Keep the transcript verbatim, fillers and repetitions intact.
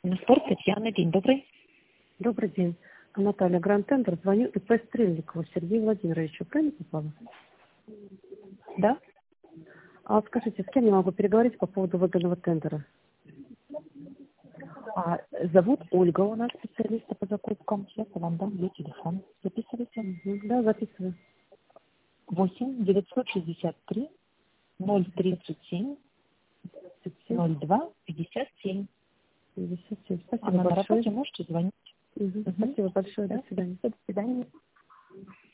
Спорт, Татьяна, день добрый. Добрый день. Наталья, Гранд Тендер. Звоню ИП Стрельникову Сергею Владимировичу. Правильно попала? Да? А скажите, с кем я могу переговорить по поводу выгодного тендера? А, зовут Ольга у нас, специалиста по закупкам. Сейчас я вам дам ее телефон. Записывайте. Угу. Да, записываю. восемь девятьсот шестьдесят три ноль тридцать семь ноль два пятьдесят семь. пятьдесят семь. Спасибо Она на большое. работе, можете звонить. Угу. Угу. Спасибо большое. Да? До свидания. До свидания.